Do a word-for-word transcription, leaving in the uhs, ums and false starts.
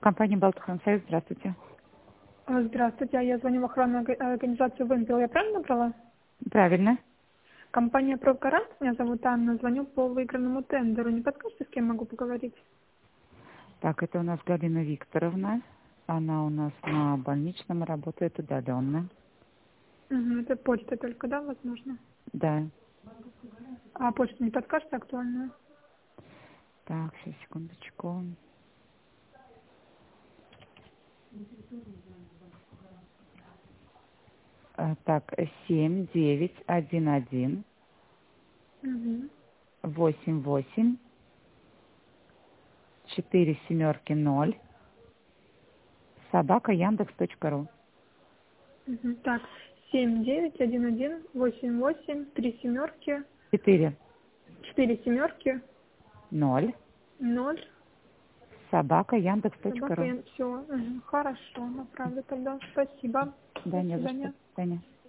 Компания Балтхансайз, здравствуйте. А, Здравствуйте, а я звоню в охранную орга- организацию «Вымпел». Я правильно набрала? Правильно. Компания «Профгарант», меня зовут Анна, звоню по выигранному тендеру. Не подскажете, с кем могу поговорить? Так, это у нас Галина Викторовна. Она у нас на больничном работает удаленно. Угу, это почта только, да, возможно? Да. А почту не подскажете актуальную? Так, сейчас, секундочку. А, Так, семь девять один один Угу. восемь восемь четыре семерки ноль собака яндекс точка ру. Угу. Так, семь девять один один восемь восемь три семерки Четыре четыре семерки ноль ноль собака яндекс точка собака. ру. Все, хорошо, направлю тогда. Спасибо. Да, До не за что. свидания. До свидания.